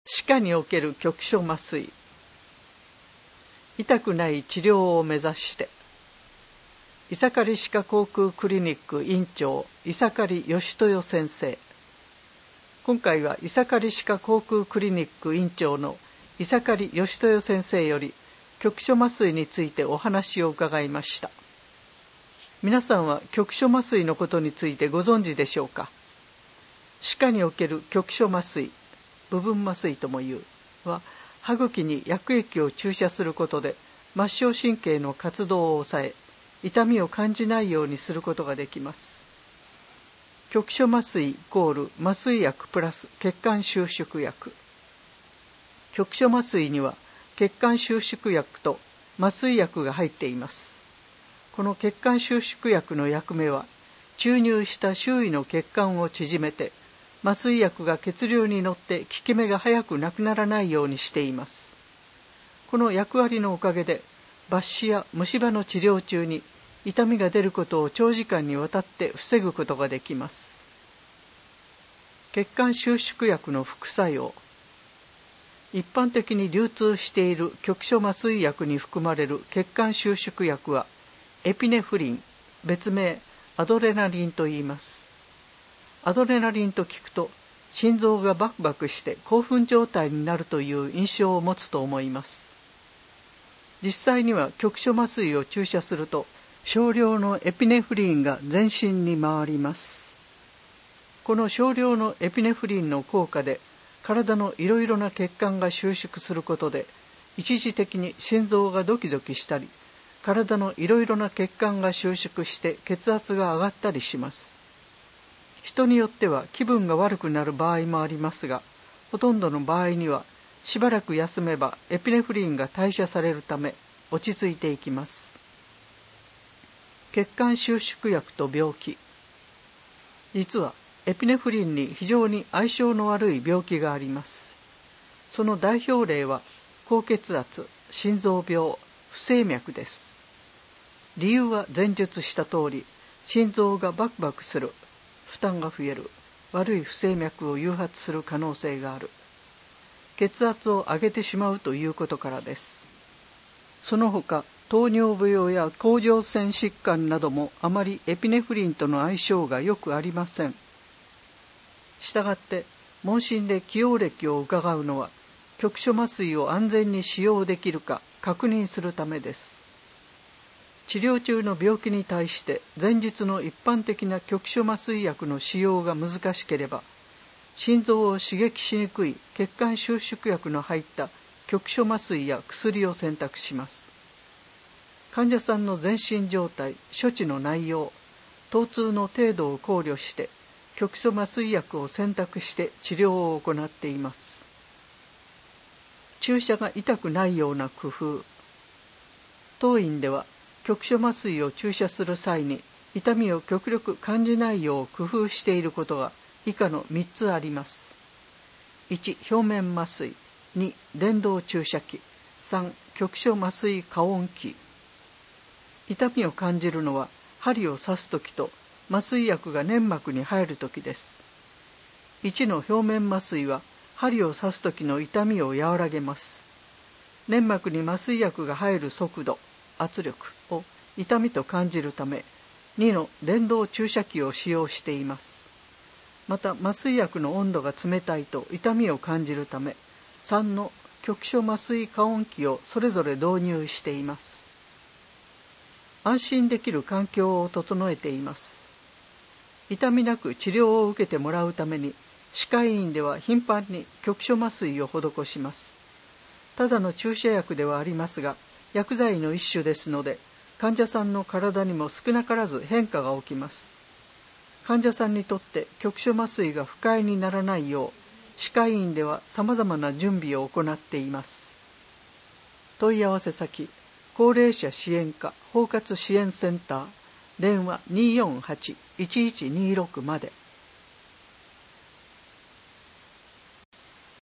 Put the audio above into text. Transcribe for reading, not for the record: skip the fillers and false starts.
歯科における局所麻酔。痛くない治療を目指して。伊佐刈歯科口腔クリニック院長伊佐刈義豊先生。今回は伊佐刈歯科口腔クリニック院長の伊佐刈義豊先生より局所麻酔についてお話を伺いました。皆さんは局所麻酔のことについてご存知でしょうか。歯科における局所麻酔、部分麻酔ともいうは、歯茎に薬液を注射することで末梢神経の活動を抑え、痛みを感じないようにすることができます。局所麻酔イコール麻酔薬プラス血管収縮薬。局所麻酔には血管収縮薬と麻酔薬が入っています。この血管収縮薬の役目は、注入した周囲の血管を縮めて、麻酔薬が血流に乗って効き目が早くなくならないようにしています。この役割のおかげで、抜歯や虫歯の治療中に痛みが出ることを長時間にわたって防ぐことができます。血管収縮薬の副作用。一般的に流通している局所麻酔薬に含まれる血管収縮薬は、エピネフリン、別名アドレナリンと言います。アドレナリンと聞くと、心臓がバクバクして興奮状態になるという印象を持つと思います。実際には局所麻酔を注射すると、少量のエピネフリンが全身に回ります。この少量のエピネフリンの効果で、体のいろいろな血管が収縮することで、一時的に心臓がドキドキしたり、体のいろいろな血管が収縮して血圧が上がったりします。人によっては気分が悪くなる場合もありますが、ほとんどの場合にはしばらく休めばエピネフリンが代謝されるため落ち着いていきます。血管収縮薬と病気。実はエピネフリンに非常に相性の悪い病気があります。その代表例は高血圧、心臓病、不整脈です。理由は前述した通り、心臓がバクバクする、負担が増える、悪い不整脈を誘発する可能性がある。血圧を上げてしまうということからです。その他、糖尿病や甲状腺疾患などもあまりエピネフリンとの相性がよくありません。したがって、問診で起用歴を伺うのは、局所麻酔を安全に使用できるか確認するためです。治療中の病気に対して前述の一般的な局所麻酔薬の使用が難しければ、心臓を刺激しにくい血管収縮薬の入った局所麻酔や薬を選択します。患者さんの全身状態、処置の内容、疼痛の程度を考慮して局所麻酔薬を選択して治療を行っています。注射が痛くないような工夫。当院では局所麻酔を注射する際に痛みを極力感じないよう工夫していることが以下の3つあります。1、表面麻酔。2、電動注射器。3、局所麻酔加温器。痛みを感じるのは針を刺すときと麻酔薬が粘膜に入るときです。1の表面麻酔は針を刺すときの痛みを和らげます。粘膜に麻酔薬が入る速度、圧力を痛みと感じるため、2の電動注射器を使用しています。また麻酔薬の温度が冷たいと痛みを感じるため、3の局所麻酔加温器をそれぞれ導入しています。安心できる環境を整えています。痛みなく治療を受けてもらうために、歯科医院では頻繁に局所麻酔を施します。ただの注射薬ではありますが、薬剤の一種ですので、患者さんの体にも少なからず変化が起きます。患者さんにとって局所麻酔が不快にならないよう、歯科医院では様々な準備を行っています。問い合わせ先、高齢者支援課包括支援センター、電話 248-1126 まで。